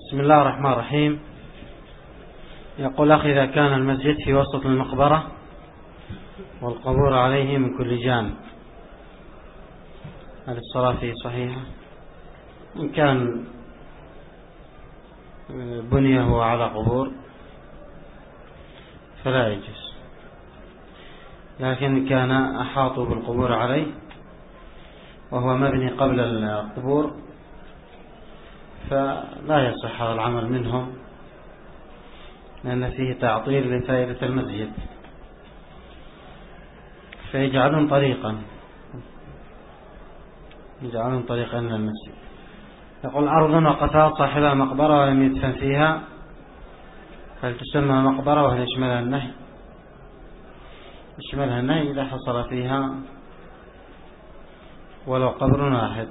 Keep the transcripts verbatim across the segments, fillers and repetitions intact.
بسم الله الرحمن الرحيم. يقول أخي: إذا كان المسجد في وسط المقبرة والقبور عليه من كل جانب، هل الصلاة فيه صحيحة؟ إن كان بنيه على قبور فلا يجوز، لكن إن كان أحاطوا بالقبور عليه وهو مبني قبل القبور فلا يصح العمل منهم، لأن فيه تعطيل لفائدة المسجد، فيجعلون طريقا يجعلون طريقا للمسجد. يقول: أرض وقفات صاحبها مقبرة ولم يدفن فيها، هل تسمى مقبرة وهل يشملها النهي؟ يشملها النهي إذا حصل فيها ولو قبر واحد،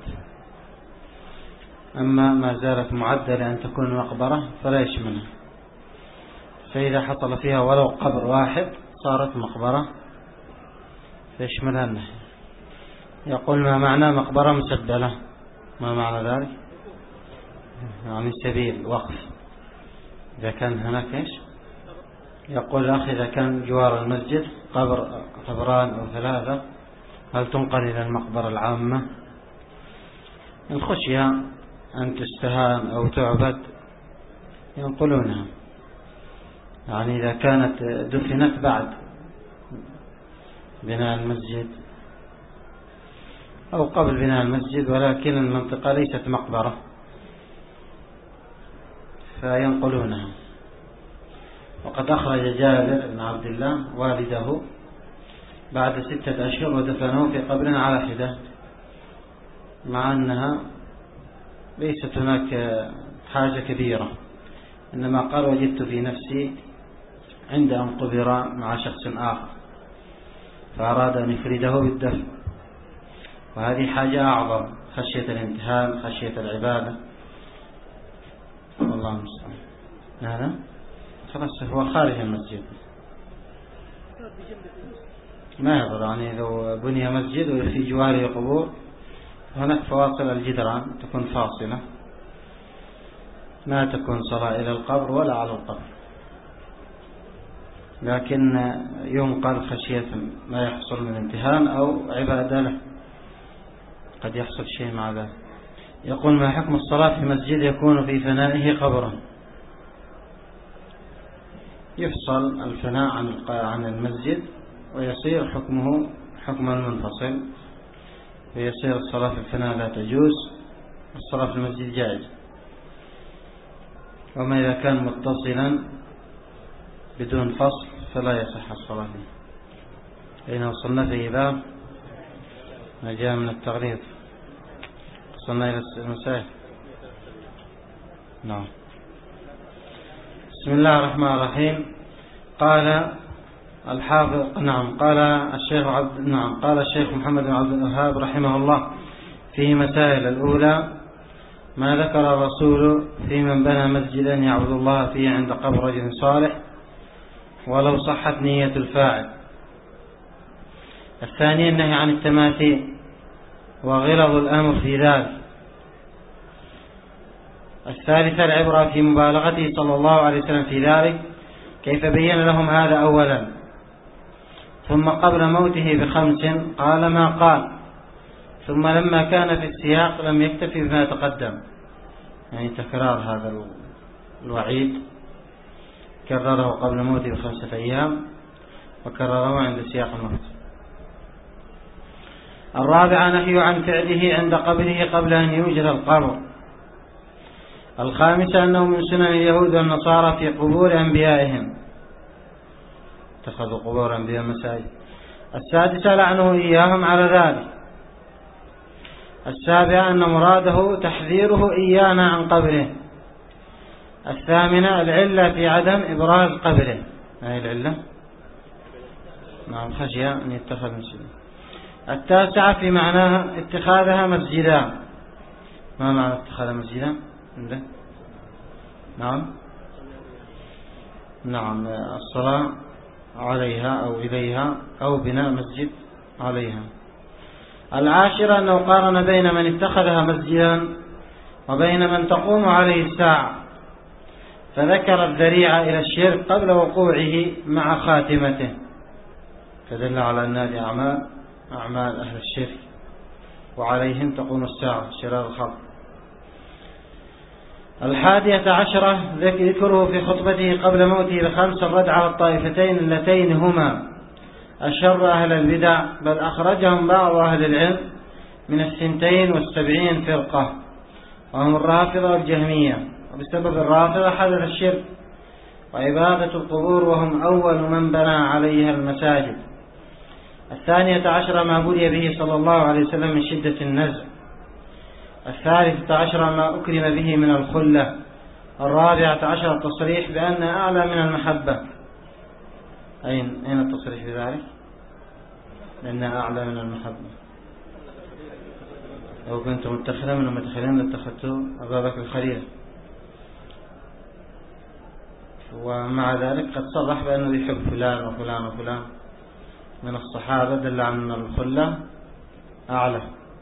أما ما زالت معدة لأن تكون مقبرة فلا يشملها، فإذا حصل فيها ولو قبر واحد صارت مقبرة فيشملها النهي. يقول: ما معنى مقبرة مسبلة؟ ما معنى ذلك؟ يعني سبيل وقف، إذا كان هناك إيش؟ يقول الأخ: إذا كان جوار المسجد قبر قبران أو ثلاثة هل تنقل إلى المقبرة العامة؟ إن خشي أن تستهان أو تعبد ينقلونها، يعني إذا كانت دفنت بعد بناء المسجد أو قبل بناء المسجد ولكن المنطقة ليست مقبرة فينقلونها. وقد أخرج جابر بن عبد الله والده بعد ستة أشهر ودفنوه في قبر على حدة، مع أنها ليست هناك حاجة كبيرة، إنما قال: وجدت في نفسي عند أن قبر مع شخص آخر فأراد أن يفرده بالدفن، وهذه حاجة أعظم، خشية الامتحان، خشية العبادة، والله المستعان. هذا خلاص هو خارج المسجد ما يضر، يعني لو بني مسجد وفي جواره قبور هناك فواصل الجدران تكون فاصلة، ما تكون صلاة إلى القبر ولا على القبر، لكن ينقل خشية ما يحصل من امتحان أو عبادة له، قد يحصل شيء مع ذلك. يقول: ما حكم الصلاة في مسجد يكون في فنائه قبرا؟ يفصل الفناء عن عن المسجد ويصير حكمه حكما منفصل، ويصير الصلاة في الفناء لا تجوز، الصلاة في المسجد جائز. وما إذا كان متصلا بدون فصل فلا يصح الصلاة فيه. أين وصلنا في باب ما جاء من التغليظ؟ وصلنا إلى المسائل. نعم. بسم الله الرحمن الرحيم. قال الحافظ نعم قال الشيخ عبد نعم قال الشيخ محمد بن عبد الوهاب رحمه الله في مسائل. الأولى: ما ذكر الرسول في من بنى مسجدا يعبد الله فيه عند قبر رجل صالح ولو صحت نية الفاعل. الثانية: النهي عن التماثيل وغلظ الأمر في ذلك. الثالثة: العبرة في مبالغته صلى الله عليه وسلم في ذلك، كيف بين لهم هذا أولا، ثم قبل موته بخمس قال ما قال، ثم لما كان في السياق لم يكتفي بما تقدم، يعني تكرار هذا الوعيد، كرره قبل موته بخمسة أيام وكرره عند سياق الموت. الرابعة: نهي عن فعله عند قبره قبل أن يوجد القبر. الخامسة: أنه من سنن اليهود والنصارى في قبور أنبيائهم، اتخذوا قبور أنبياء مساجد. السادسة: لعنه إياهم على ذلك. السابعة: أن مراده تحذيره إيانا عن قبره. الثامنة: العلة في عدم إبراز قبره. هذه العلة نعم خشية أن يتخذ مسجدا. التاسعة: في معناها اتخاذها مسجدا. ما معنى اتخاذها مسجدا؟ نعم نعم الصلاة عليها أو إليها أو بناء مسجد عليها. العاشرة: أنه قارن بين من اتخذها مسجدا وبين من تقوم عليه الساعة، فذكر الذريعة إلى الشرك قبل وقوعه مع خاتمته، فدل على أن هذه أعمال أعمال أهل الشرك، وعليهم تقوم الساعة شرار الخلق. الحادية عشرة ذكره في خطبته قبل موته بخمس الرد على الطائفتين اللتين هما أشر أهل البدع، بل أخرجهم بعض أهل العلم من الثنتين والسبعين فرقة، وهم الرافضة والجهمية. وبسبب الرافضة حدث الشرك وعبادة القبور، وهم أول من بنى عليها المساجد. الثانية عشرة ما بلي به صلى الله عليه وسلم من شدة النزع. الثالثة عشرة ما أكرم به من الخلة. الرابعة عشرة التصريح بأن أعلى من المحبة. أين أين التصريح بذلك؟ لأن أعلى من المحبة. لو كنت متخذا من المتخذين لاتخذته أبا بكر الخليل، ومع ذلك قد صرح بأنه يحب فلان وفلان وفلان من الصحابة، دل على أن الخلة أعلى.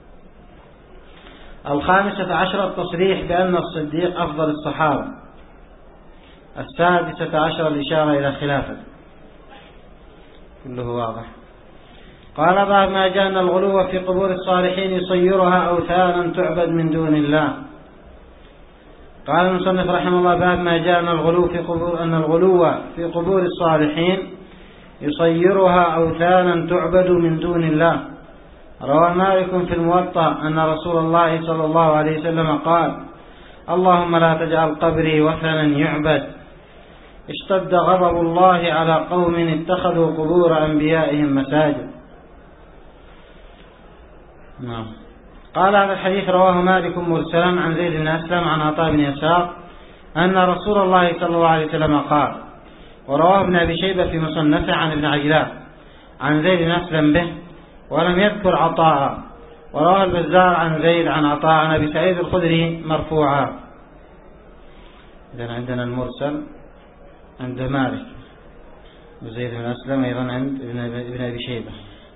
الخامسة عشرة التصريح بأن الصديق أفضل الصحابة. السادسة عشرة الإشارة إلى خلافة. كله واضح. قال باب ما جاء أن الغلو في قبور الصالحين يصيرها أوثانا تعبد من دون الله. قال المصنف رحمه الله باب ما جاء أن الغلو في قبور أن الغلو في قبور الصالحين يصيرها أوثانا تعبد من دون الله. روى مالك في الموطأ أن رسول الله صلى الله عليه وسلم قال: اللهم لا تجعل قبري وثنا يعبد. اشتد غضب الله على قوم اتخذوا قبور أنبيائهم مساجد. نعم. قال هذا الحديث رواه مالك مرسلا عن زيد بن أسلم عن عطاء بن يسار أن رسول الله صلى الله عليه وسلم قال. ورواه ابن أبي شيبة في مصنفه عن ابن عجلان عن زيد بن أسلم به ولم يذكر عطاء. ورواه البزار عن زيد عن عطاء عن أبي سعيد الخدري مرفوعا. إذن عندنا المرسل عند مالك وزيد بن أسلم أيضا عند ابن أبي شيبة.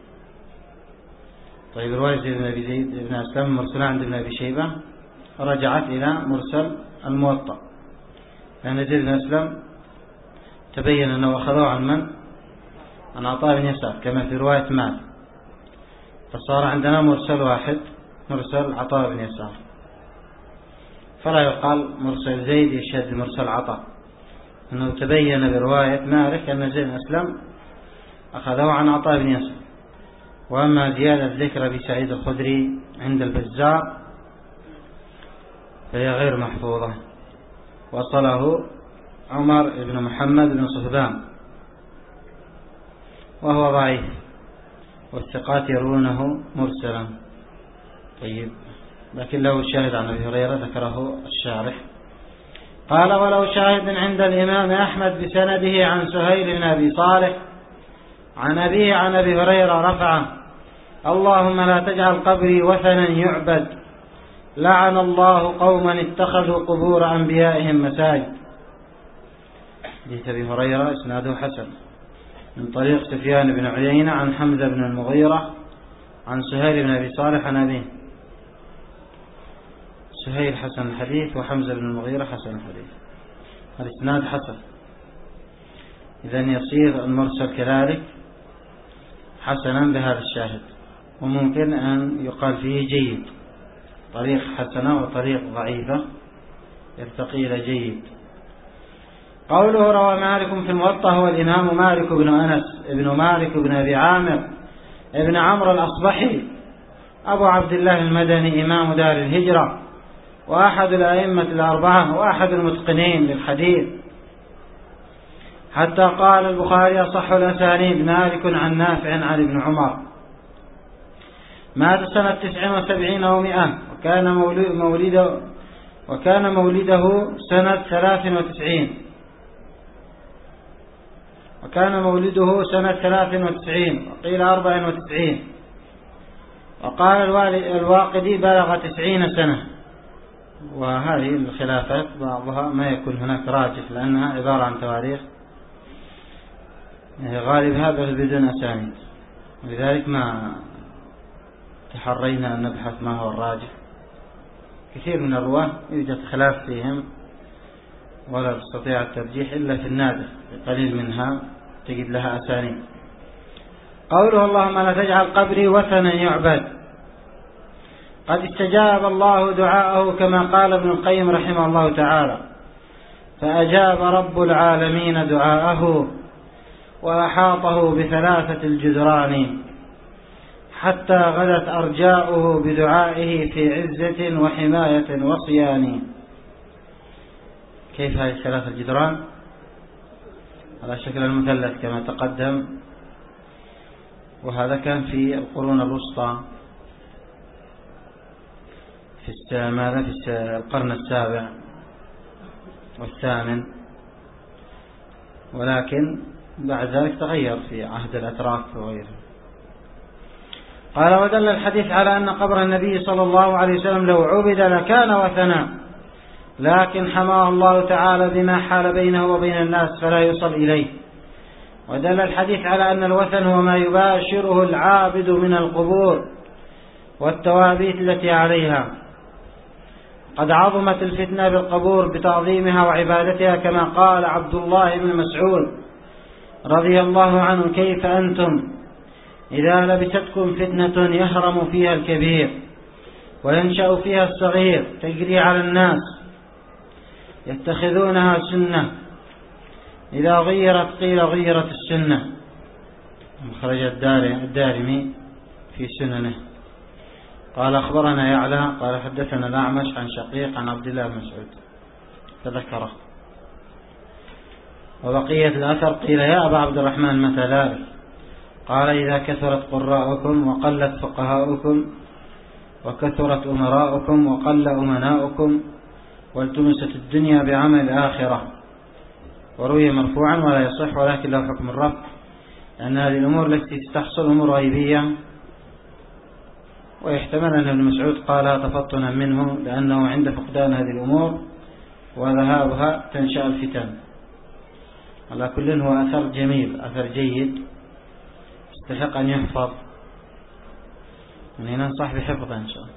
طيب رواية زيد بن أبي زيد بن أسلم مرسلة عند ابن أبي شيبة رجعت إلى مرسل الموطأ، لأن زيد بن أسلم تبين أنه أخذه عن من؟ عن عطاء بن يسار كما في رواية مالك، فصار عندنا مرسل واحد مرسل عطاء بن يسار، فلا يقال مرسل زيد يشهد مرسل عطاء، أنه تبين برواية مالك أن زيد بن أسلم أخذه عن عطاء بن يسار. وأما زيادة ذكر أبي سعيد الخدري عند البزار فهي غير محفوظة، وصله عمر بن محمد بن صهبان وهو ضعيف، والثقات يرونه مرسلا. طيب لكن له شاهد عن أبي هريرة ذكره الشارح. قال: ولو شاهد عند الإمام أحمد بسنده عن سهيل بن أبي صالح عن أبيه عن أبي هريرة رفعه: اللهم لا تجعل قبري وثنا يعبد، لعن الله قوما اتخذوا قبور أنبيائهم مساجد. حديث أبي هريرة إسناده حسن من طريق سفيان بن عيينة عن حمزة بن المغيرة عن سهيل بن أبي صالح عن أبيه. سهيل حسن الحديث وحمزة بن المغيرة حسن الحديث، الإسناد حسن. إذن يصير المرسل كذلك حسنا بهذا الشاهد، وممكن أن يقال فيه جيد، طريق حسنة وطريق ضعيفة يرتقي إلى جيد. قوله روى مالك في الموطأ هو الإمام مالك بن أنس ابن مالك بن أبي عامر ابن عمرو الأصبحي أبو عبد الله المدني إمام دار الهجرة، وأحد الأئمة الأربعة، وأحد المتقنين للحديث، حتى قال البخاري أصح الأسانيد مالك عن نافع عن ابن عمر. مات سنة تسع وسبعين ومئة، وكان مولده وكان مولده سنة ثلاث وتسعين وكان مولده سنة ثلاث وتسعين وقيل أربع وتسعين، وقال الواقدي بلغ تسعين سنة. وهذه الخلافات بعضها ما يكون هناك راجح لأنها عبارة عن تواريخ غالب هذا بدون أسانيد، ولذلك ما تحرينا أن نبحث ما هو الراجح. كثير من الرواة يوجد خلاف فيهم ولا تستطيع الترجيح إلا في النادر، قليل منها تجد لها أسانيد. قوله اللهم لا تجعل قبري وثنا يعبد، قد استجاب الله دعاءه كما قال ابن القيم رحمه الله تعالى: فأجاب رب العالمين دعاءه وأحاطه بثلاثة الجدران، حتى غدت أرجاؤه بدعائه في عزة وحماية وصيان. كيف هذه الثلاثة الجدران؟ على شكل المثلث كما تقدم، وهذا كان في القرون الوسطى في ماذا في القرن السابع والثامن، ولكن بعد ذلك تغير في عهد الأتراك وغيره. قال: ودل الحديث على أن قبر النبي صلى الله عليه وسلم لو عبد لكان وثنا، لكن حماه الله تعالى بما حال بينه وبين الناس فلا يصل إليه. ودل الحديث على أن الوثن هو ما يباشره العابد من القبور والتوابيت التي عليها. قد عظمت الفتنة بالقبور بتعظيمها وعبادتها، كما قال عبد الله بن مسعود رضي الله عنه: كيف أنتم إذا لبستكم فتنة يهرم فيها الكبير وينشأ فيها الصغير تجري على الناس يتخذونها سنة، إذا غيرت قيل غيرت السنة. خرج الدارمي في سننه. قال: أخبرنا يعلى قال حدثنا الأعمش عن شقيق عن عبد الله بن مسعود فذكره. وبقية الأثر قيل: يا أبا عبد الرحمن متى ذلك؟ قال: إذا كثرت قراءكم وقلت فقهاؤكم وكثرت أمراؤكم وقل أمناؤكم والتمست الدنيا بعمل الآخرة. وروي مرفوعا ولا يصح، ولكن له حكم الرفع، لأن هذه الأمور التي تحصل أمور غيبية، ويحتمل أن ابن مسعود قال تفطنا منه، لأنه عند فقدان هذه الأمور وذهابها تنشأ الفتن. على كل هو أثر جميل، أثر جيد يستحق أن يحفظ، من ننصح بحفظه إن شاء الله.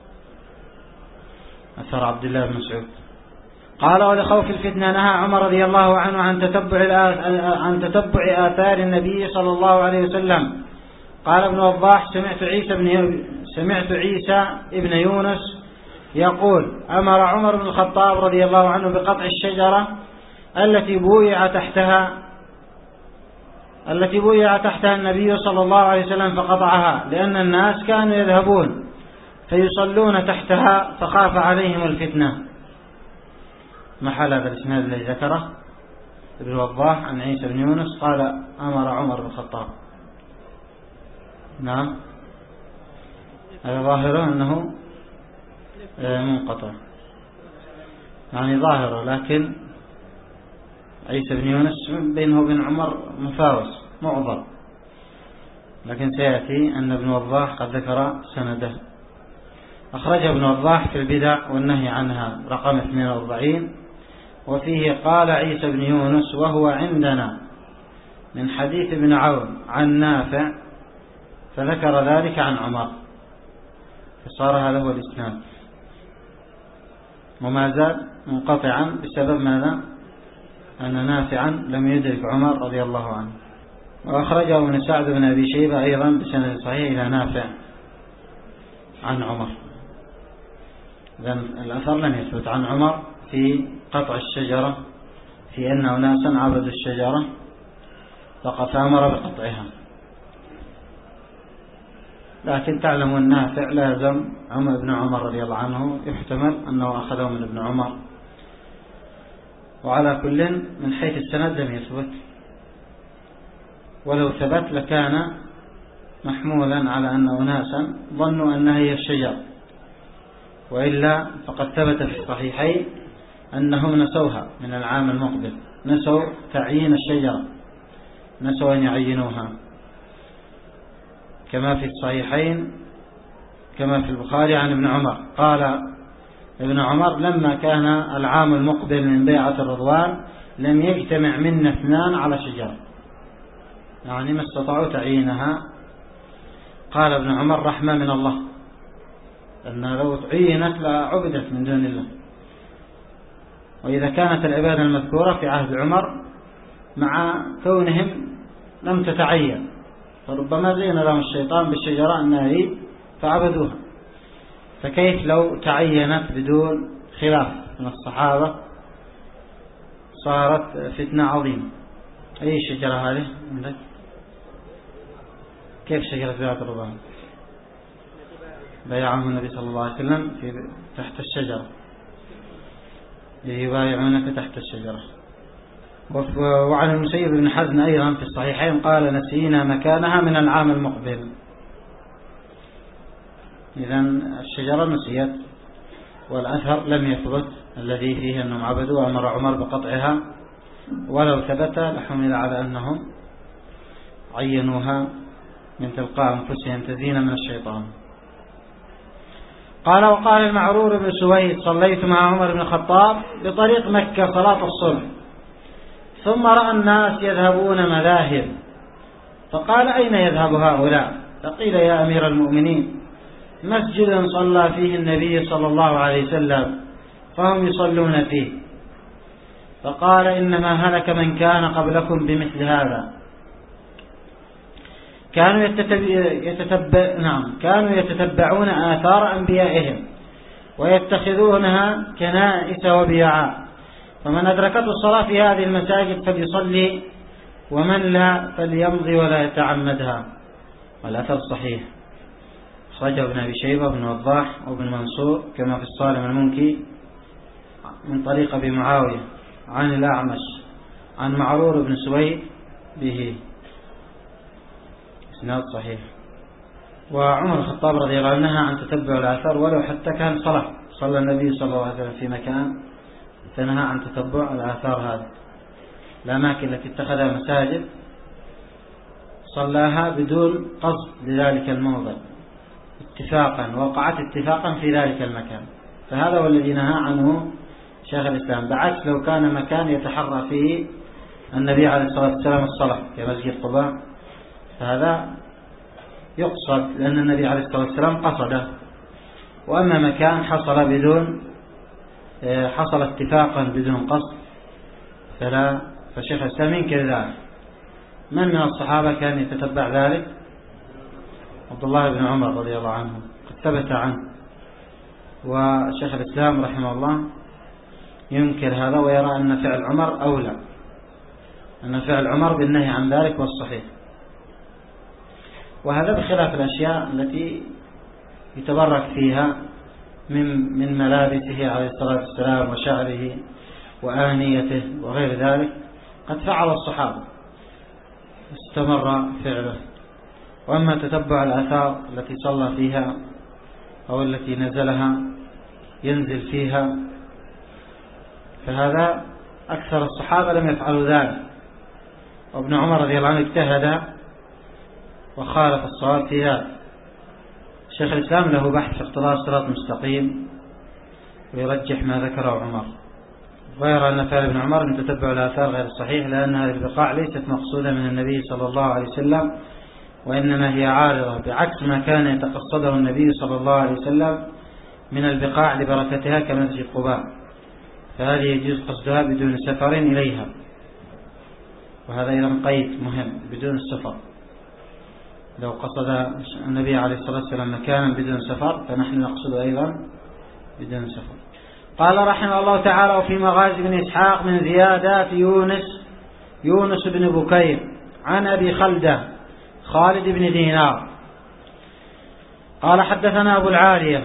أثر عبد الله بن مسعود. قال: ولخوف الفتنة نهى عمر رضي الله عنه عن تتبع عن تتبع آثار النبي صلى الله عليه وسلم. قال ابن وضاح: سمعت عيسى بن سمعت عيسى ابن يونس يقول: أمر عمر بن الخطاب رضي الله عنه بقطع الشجرة التي بويع تحتها التي بويع تحتها النبي صلى الله عليه وسلم فقطعها، لأن الناس كانوا يذهبون فيصلون تحتها فخاف عليهم الفتنة. محل هذا الإسناد الذي ذكره ابن وضاح عن عيسى بن يونس قال: أمر عمر بن الخطاب. نعم، هذا ظاهره أنه منقطع، يعني ظاهره، لكن عيسى بن يونس بينه وبين عمر مفاوس معضل، لكن سيأتي أن ابن وضاح قد ذكر سنده. أخرج ابن وضاح في البدع والنهي عنها رقم اثنين وأربعين، وفيه قال عيسى بن يونس وهو عندنا من حديث ابن عون عن نافع، فذكر ذلك عن عمر، فصار هذا هو الإسناد، وما زال منقطعا بسبب ماذا؟ أن نافعا لم يدرك عمر رضي الله عنه. وأخرجه ابن سعد بن أبي شيبة أيضا بسند صحيح إلى نافع عن عمر. إذن الأثر لم يثبت عن عمر في قطع الشجرة، في أن أناسا عبدوا الشجرة فقد أمر بقطعها، لكن تعلم النافع لازم عمر بن عمر رضي الله عنه، يحتمل أنه أخذه من ابن عمر. وعلى كل من حيث السند لم يثبت، ولو ثبت لكان محمولا على أن أناسا ظنوا أنها هي الشجر، وإلا فقد ثبت في الصحيحين أنهم نسوها من العام المقبل، نسوا تعيين الشجرة، نسوا أن يعينوها، كما في الصحيحين كما في البخاري عن ابن عمر قال ابن عمر: لما كان العام المقبل من بيعة الرضوان لم يجتمع منا اثنان على شجرة، يعني ما استطاعوا تعيينها. قال ابن عمر: رحمة من الله، أن لو تعينت لعبدت من دون الله. وإذا كانت العبادة المذكورة في عهد عمر مع كونهم لم تتعين، فربما زين لهم الشيطان بالشجرة أنها هي فعبدوها، فكيف لو تعينت بدون خلاف من الصحابة صارت فتنة عظيمة. أي شجرة هذه عندك؟ كيف شجرة بيعة الرضوان؟ بيعهم النبي صلى الله عليه وسلم في تحت الشجرة، يبايعونك تحت الشجرة. وعن المسيب بن حزم أيضا في الصحيحين قال نسينا مكانها من العام المقبل. إذن الشجرة نسيت، والأثر لم يثبت الذي فيه أنهم عبدوا وأمر عمر بقطعها، ولو ثبت لحمل على أنهم عينوها من تلقاء أنفسهم تزيين من الشيطان. قال وقال المعرور بن سويد صليت مع عمر بن الخطاب بطريق مكة صلاة الصبح، ثم رأى الناس يذهبون مذاهب، فقال أين يذهب هؤلاء؟ فقيل يا أمير المؤمنين مسجد صلى فيه النبي صلى الله عليه وسلم فهم يصلون فيه. فقال إنما هلك من كان قبلكم بمثل هذا، كانوا يتتبع نعم كانوا يتتبعون آثار أنبيائهم ويتخذونها كنائس وبيعا، فمن أدركته الصلاة في هذه المساجد فليصلي، ومن لا فليمضي ولا يتعمدها. والأثر صحيح، أخرجه ابن أبي شيبة وابن وضاح وابن منصور كما في الصارم المنكي من طريق أبي معاوية عن الأعمش عن معرور بن سويد به، إسناد صحيح. وعمر الخطاب رضي الله عنه عن تتبع الآثار ولو حتى كان صلاة، صلى النبي صلى الله عليه وسلم في مكان فنهى عن تتبع الآثار هذه. الأماكن التي اتخذها مساجد صلاها بدون قصد لذلك الموضع اتفاقا، وقعت اتفاقا في ذلك المكان، فهذا هو الذي نهى عنه شيخ الإسلام، بعكس لو كان مكان يتحرى فيه النبي عليه الصلاة والسلام الصلاة كمسجد قباء، فهذا يقصد لأن النبي عليه الصلاة والسلام قصده. وأما مكان حصل بدون حصل اتفاقا بدون قصد فلا، فشيخ الإسلام ينكر ذلك. من من الصحابة كان يتتبع ذلك؟ عبد الله بن عمر رضي الله عنه قد ثبت عنه، وشيخ الإسلام رحمه الله ينكر هذا ويرى أن فعل عمر أولى، أن فعل عمر بالنهي عن ذلك والصحيح. وهذا بخلاف الأشياء التي يتبرك فيها من من ملابسه عليه الصلاة والسلام وشعره وآنيته وغير ذلك، قد فعل الصحابة استمر فعله. وأما تتبع الآثار التي صلى فيها أو التي نزلها ينزل فيها فهذا أكثر الصحابة لم يفعلوا ذلك، وابن عمر رضي الله عنه اجتهد وخالف الصواب في ذلك. شيخ الإسلام له بحث في اقتضاء الصراط المستقيم ويرجح ما ذكره عمر، ويرى أن فعل ابن عمر من تتبع الآثار غير صحيح، لأن هذه البقاع ليست مقصودة من النبي صلى الله عليه وسلم، وإنما هي عارضة بعكس ما كان يتقصده النبي صلى الله عليه وسلم من البقاع لبركتها كمسجد قباء، فهذه يجوز قصدها بدون سفر إليها. وهذا أيضا قيد مهم، بدون السفر. لو قصد النبي عليه الصلاة والسلام مكانا بدون سفر فنحن نقصد أيضا بدون سفر. قال رحمه الله تعالى وفي مغازي بن إسحاق من زيادات يونس يونس بن بكير عن أبي خلدة خالد بن دينار قال حدثنا أبو العالية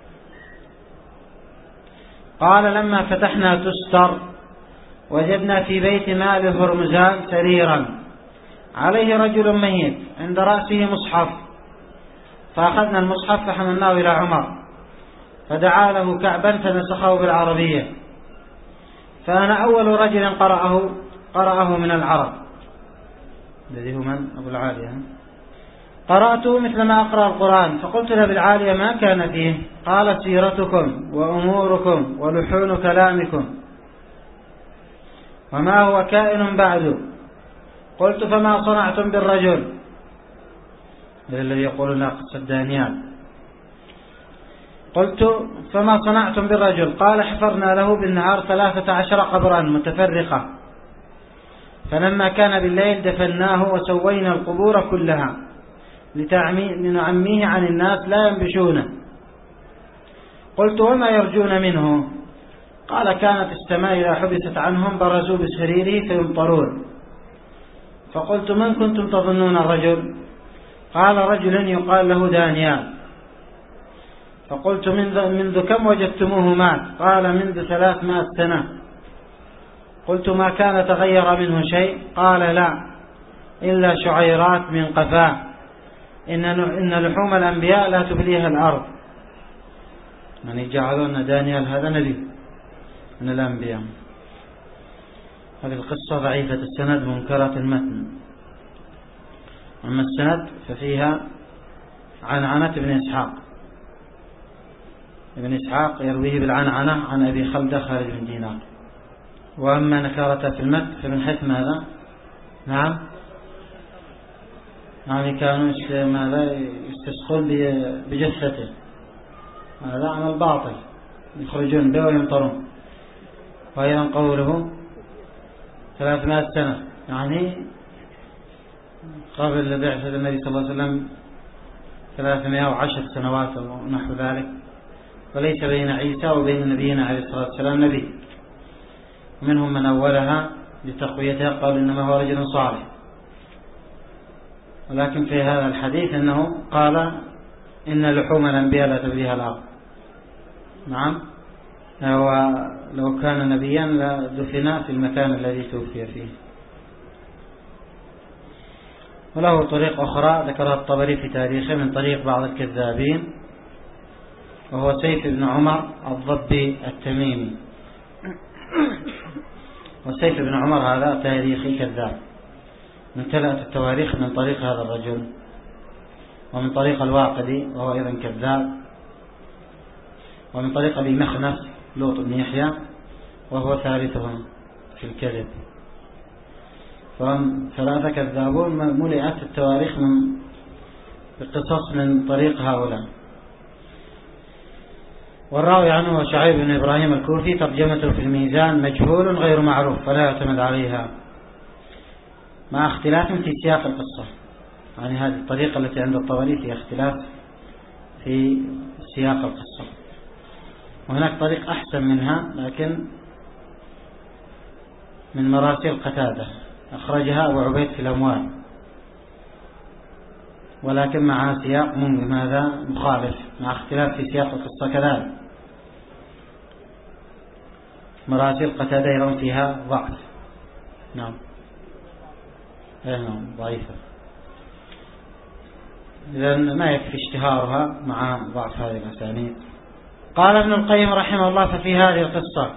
قال لما فتحنا تستر وجدنا في بيت مال هرمزان سريرا عليه رجل ميت عند رأسه مصحف، فأخذنا المصحف فحملناه إلى عمر فدعا له كعبا فنسخه بالعربية، فأنا أول رجل قرأه قرأه من العرب، الذي هو من؟ أبو العالية. قرأته مثل ما أقرأ القرآن، فقلت له بالعالية ما كان فيه؟ قال سيرتكم وأموركم ولحون كلامكم وما هو كائن بعد. قلت فما صنعتم بالرجل الذي يقول ناقص الدانيال؟ قلت فما صنعتم بالرجل؟ قال حفرنا له بالنهار ثلاثة عشر قبرا متفرقة، فلما كان بالليل دفناه وسوينا القبور كلها لنعميه عن الناس لا ينبشونه. قلت وما يرجون منه؟ قال كانت السماء إذا حبست عنهم برزوا بسريره فيمطرون. فقلت من كنتم تظنون الرجل؟ قال رجل يقال له دانيال. فقلت منذ, منذ كم وجدتموه مات؟ قال منذ ثلاثمائة سنة. قلت ما كان تغير منه شيء؟ قال لا إلا شعيرات من قفاه، إن, إن لحوم الأنبياء لا تبليها الأرض. يعني جعلون دانيال هذا نبي من الأنبياء. هذه القصة ضعيفة السند منكرة المتن. أما السند ففيها عنعنة ابن إسحاق، ابن إسحاق يرويه بالعنعنة عن أبي خلدة خالد بن دينار. وأما نكارته في المتن فمن حيث ماذا؟ نعم يعني كانوا ماذا يستسقون بجثته، هذا عمل باطل يخرجون به ويمطرون. وأيضا قوله ثلاثمائة سنة يعني قبل بعثة النبي صلى الله عليه وسلم ثلاثمائة وعشر سنوات أو نحو ذلك، وليس بين عيسى وبين نبينا عليه الصلاة والسلام نبي. منهم من أولها لتقويتها قال إنما هو رجل صالح، ولكن في هذا الحديث أنه قال إن لحوم الأنبياء لا تبليها الأرض. نعم، ولو كان نبيا لدفن في المكان الذي توفي فيه. وله طريق أخرى ذكرها الطبري في تاريخه من طريق بعض الكذابين، وهو سيف بن عمر الضبي التميمي. وسيف بن عمر هذا تاريخي كذاب، امتلأت التواريخ من طريق هذا الرجل، ومن طريق الواقدي وهو أيضا كذاب، ومن طريق أبي مخنف لوط بن يحيى وهو ثالثهم في الكذب. فهم ثلاثة كذابون ملئت التواريخ من بقصص من طريق هؤلاء. والراوي عنه هو شعيب بن إبراهيم الكوفي، ترجمته في الميزان مجهول غير معروف فلا يعتمد عليها، مع اختلاف في سياق القصة. يعني هذه الطريقة التي عند الطبري فيها اختلاف في سياق القصة، وهناك طريق أحسن منها لكن من مراسيل قتادة أخرجها أبو عبيد في الأموال، ولكن مع سياق ماذا مخالف، مع اختلاف في سياق القصة كذلك. مراسيل قتادة يرون فيها ضعف. نعم نعم ضعيفة، إذن ما يكفي اشتهارها مع ضعف هذه الأسانيد. قال ابن القيم رحمه الله ففي هذه القصة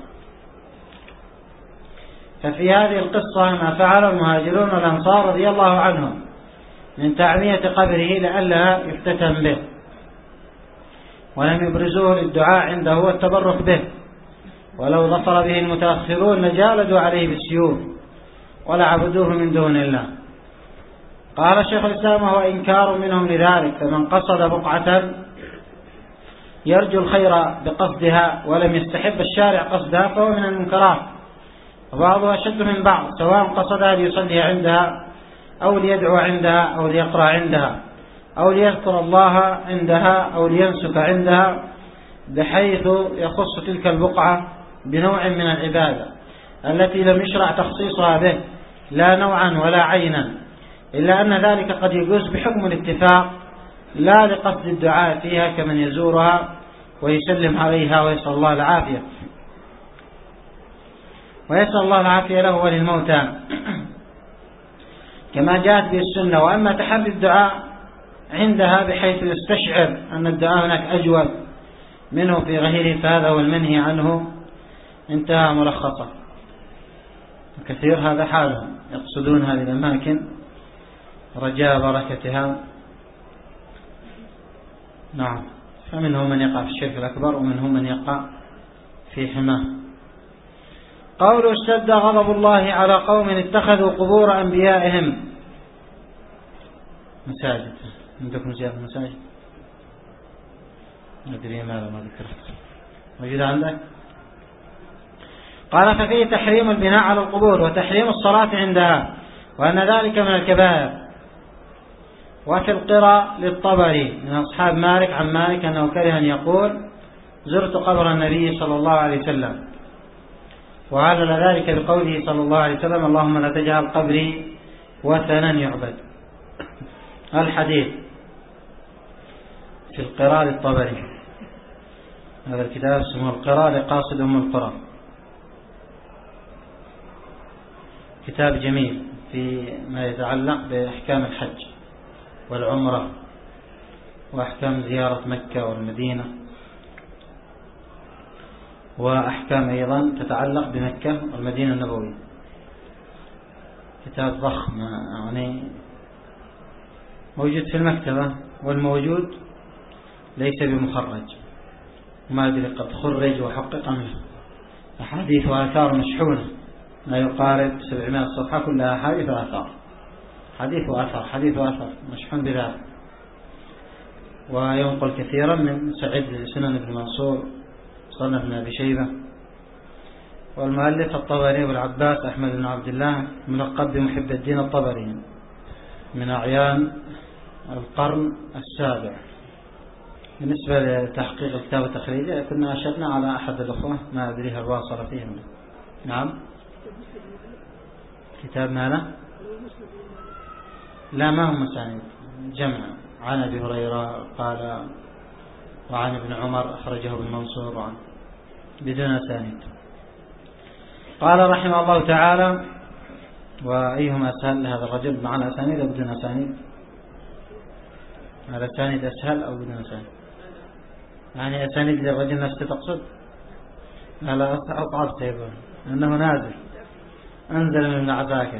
ففي هذه القصة ما فعل المهاجرون والأنصار رضي الله عنهم من تعمية قبره لئلا يفتتن به، ولم يبرزوه للدعاء عنده والتبرك به، ولو ظفر به المتأخرون لجالدوا عليه بالسيوف ولعبدوه من دون الله. قال شيخ الإسلام وهو إنكار منهم لذلك، فمن قصد بقعة يرجو الخير بقصدها ولم يستحب الشارع قصدها فهو من المنكرات، وبعضها أشد من بعض، سواء قصدها ليصلي عندها أو ليدعو عندها أو ليقرأ عندها أو ليذكر الله عندها أو لينسك عندها، بحيث يخص تلك البقعة بنوع من العبادة التي لم يشرع تخصيصها به لا نوعا ولا عينا، إلا أن ذلك قد يجوز بحكم الاتفاق لا لقصد الدعاء فيها كمن يزورها ويسلم عليها ويسأل الله العافية ويسأل الله العافية له وللموتى كما جاءت به السنة. وأما تحري الدعاء عندها بحيث يستشعر أن الدعاء هناك أجود منه في غيره فهذا هو المنهي عنه. انتهى ملخصا. كثير هذا حالهم، يقصدون هذه الأماكن رجاء بركتها. نعم، فمنهم من يقع في الشرك الأكبر ومنهم من يقع في حماه. قوله اشتد غضب الله على قوم اتخذوا قبور أنبيائهم مساجد. عندكم زيادة مساجد؟ أدري ماذا ما ذكرت موجود عندك. قال ففيه تحريم البناء على القبور وتحريم الصلاة عندها وأن ذلك من الكبائر. وفي القرى للطبري من أصحاب مالك عن مالك أنه كره أن يقول زرت قبر النبي صلى الله عليه وسلم، وعلل ذلك بقوله صلى الله عليه وسلم اللهم لا تجعل قبري وثنا يعبد. الحديث في القرى للطبري، هذا الكتاب اسمه القرى لقاصد أم القرى، كتاب جميل في ما يتعلق بأحكام الحج والعمرة وأحكام زيارة مكة والمدينة، وأحكام أيضا تتعلق بمكة والمدينة النبوية. كتاب ضخم يعني موجود في المكتبة، والموجود ليس بمخرج، وما أدري قد خرج وحقق منه. أحاديث وآثار مشحونة لا يقارب سبعمائة صفحة كلها أحاديث وآثار، حديث وآثار حديث وآثار مشحون بذلك. وينقل كثيرا من سعيد سنن بن منصور صنف بن أبي شيبة. والمؤلف الطبري والعباس أحمد بن عبد الله ملقب بمحب الدين الطبري من أعيان القرن السابع. بالنسبة لتحقيق الكتاب وتخريجه كنا أشرنا على أحد الأخوة، ما أدري هل واصل فيه. نعم كتاب ماذا؟ لا ما هم مسانيد، جمع عن أبي هريرة قال وعن ابن عمر أخرجه ابن منصور وعن بدون أسانيد. قال رحمه الله تعالى وأيهما أسهل لهذا الرجل مع أسانيد أو بدون أسانيد؟ هذا أسانيد أسهل أو بدون أسانيد؟ يعني أسانيد للرجل نفسه تقصد؟ لا لا أصعب سيبون أنه نازل أنزل من ابن عساكر،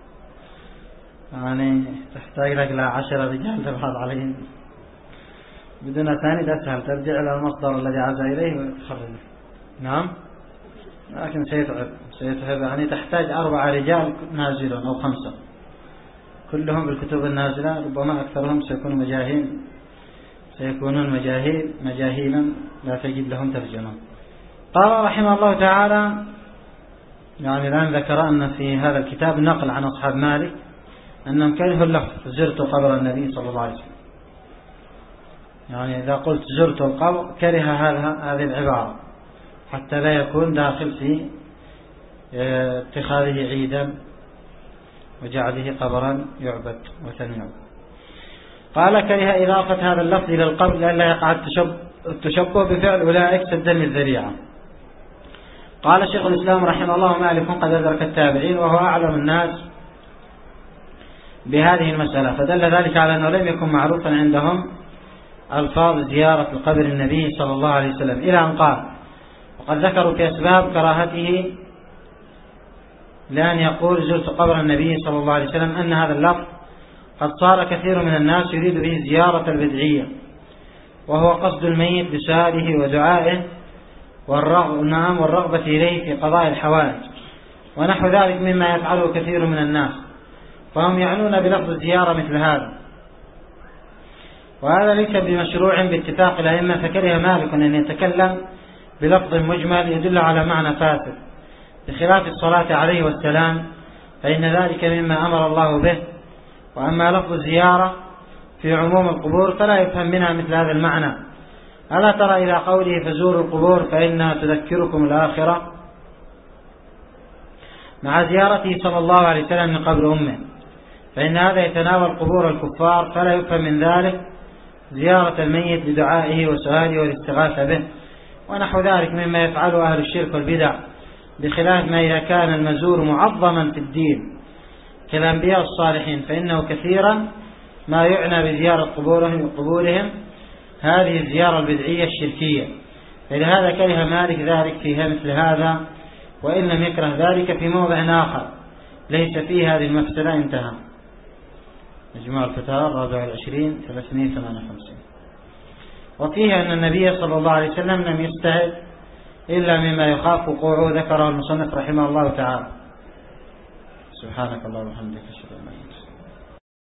يعني تحتاج لك لا عشرة رجال تبحث عليهم. بدون أسانيد أسهل، ترجع إلى المصدر الذي عزى إليه وتخرجه. نعم لكن سيتعب سيتعب يعني تحتاج أربع رجال نازلون أو خمسة كلهم بالكتب النازلة، ربما أكثرهم سيكونوا مجاهيل سيكونون مجاهيل مجاهيلا لا تجد لهم ترجمة. قال رحمه الله تعالى يعني الآن ذكر أن في هذا الكتاب نقل عن أصحاب مالك أنهم كرهوا اللفظ زرت قبر النبي صلى الله عليه وسلم، يعني إذا قلت زرت القبر كره هذه العبارة حتى لا يكون داخل في اتخاذه عيدا وجعله قبرا يعبد وثنيا. قال كره إضافة هذا اللفظ إلى القبر لئلا يقع التشبه بفعل أولئك سدا للذريعة. قال شيخ الإسلام رحمه الله مالك قد أدرك التابعين وهو أعلم الناس بهذه المسألة، فدل ذلك على أنه لم يكن معروفا عندهم ألفاظ زيارة القبر النبي صلى الله عليه وسلم، إلى أن قال وقد ذكروا في أسباب كراهته لأن يقول زرت قبر النبي صلى الله عليه وسلم أن هذا اللفظ قد صار كثير من الناس يريد به زيارة البدعية، وهو قصد الميت بسؤاله ودعائه والرغبة, والرغبة إليه في قضاء الحوائج ونحو ذلك مما يفعله كثير من الناس، فهم يعنون بلفظ الزيارة مثل هذا، وهذا ليس بمشروع باتفاق الأئمة. فكره مالك أن يتكلم بلفظ مجمل يدل على معنى فاسد بخلاف الصلاة عليه والسلام، فإن ذلك مما أمر الله به. وأما لفظ الزيارة في عموم القبور فلا يفهم منها مثل هذا المعنى. ألا ترى إلى قوله فزوروا القبور فإنها تذكركم الآخرة، مع زيارته صلى الله عليه وسلم من قبر أمه، فإن هذا يتناول قبور الكفار، فلا يفهم من ذلك زيارة الميت بدعائه وسؤاله والاستغاثة به ونحو ذلك مما يفعله أهل الشرك والبدع، بخلاف ما إذا كان المزور معظما في الدين كالأنبياء الصالحين، فإنه كثيرا ما يعنى بزيارة قبورهم قبورهم هذه الزيارة البدعية الشركية. فلهذا كره مالك ذلك فيها مثل هذا، وإن لم يكره ذلك في موضع آخر ليس فيه هذه المفسدة. انتهى. مجموع الفتاوى الرابع والعشرين ثلاثمائة وثمانية وخمسين. وفيه أن النبي صلى الله عليه وسلم لم يستهد إلا مما يخاف وقوعه، ذكره المصنف رحمه الله تعالى. سبحانك اللهم وبحمدك أشهد أن لا إله إلا أنت.